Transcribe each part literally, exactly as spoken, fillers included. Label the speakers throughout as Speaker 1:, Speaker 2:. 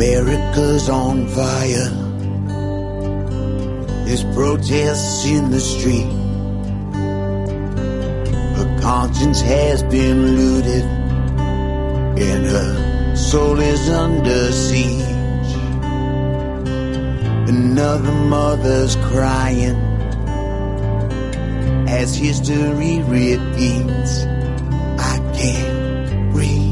Speaker 1: America's on fire. There's protests in the street. Her conscience has been looted, and her soul is under siege. Another mother's crying as history repeats. I can't breathe.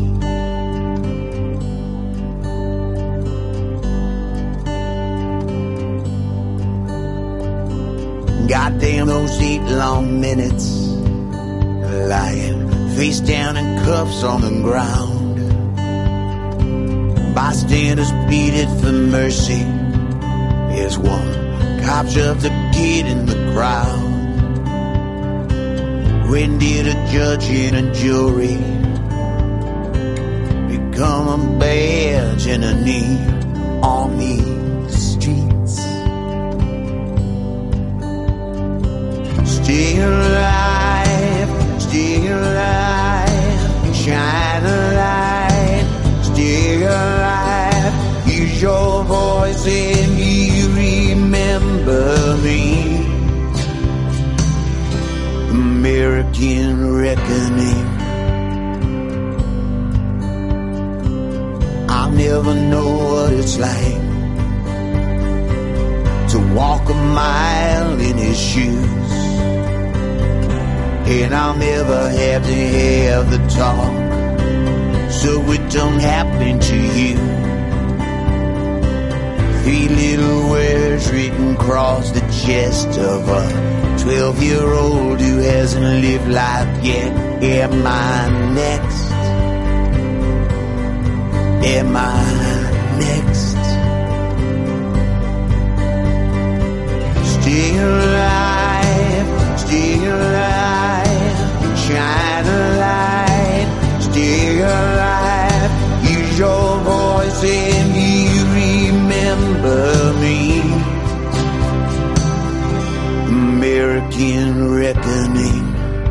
Speaker 1: Goddamn those eight long minutes, lying face down in cuffs on the ground. Bystanders pleaded for mercy as one cop shoved a kid in the crowd. When did a judge and a jury become a badge and a knee on these streets? Stay alive, stay alive, shine a light, stay alive. Use your voice and you remember me. American reckoning. I'll never know what it's like to walk a mile in his shoes, and I'll never have to have the talk so it don't happen to you. Three little words written across the chest of a twelve-year-old who hasn't lived life yet. Am I next? Am I next? Stay alive, stay alive, shine a light, stay alive. Use your voice and you remember me. American reckoning.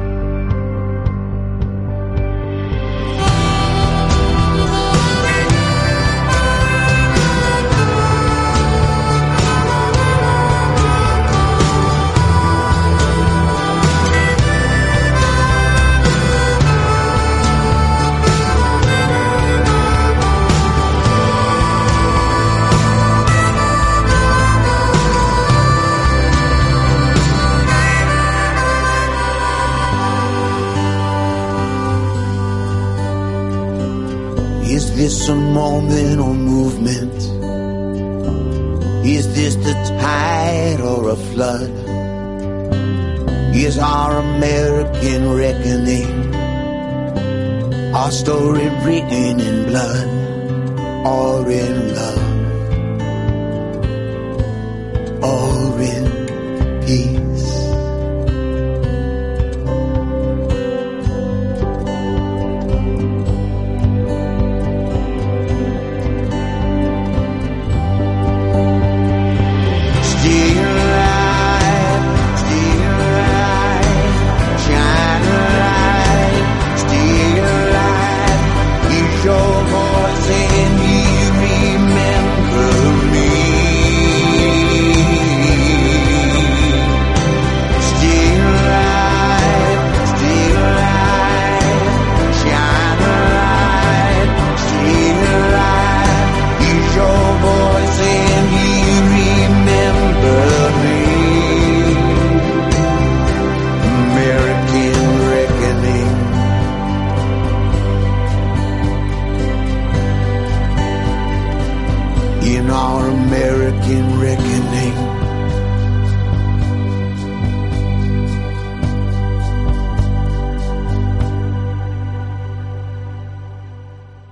Speaker 1: Is this a moment or movement? Is this the tide or a flood? Is our American reckoning our story written in blood or in love or in peace?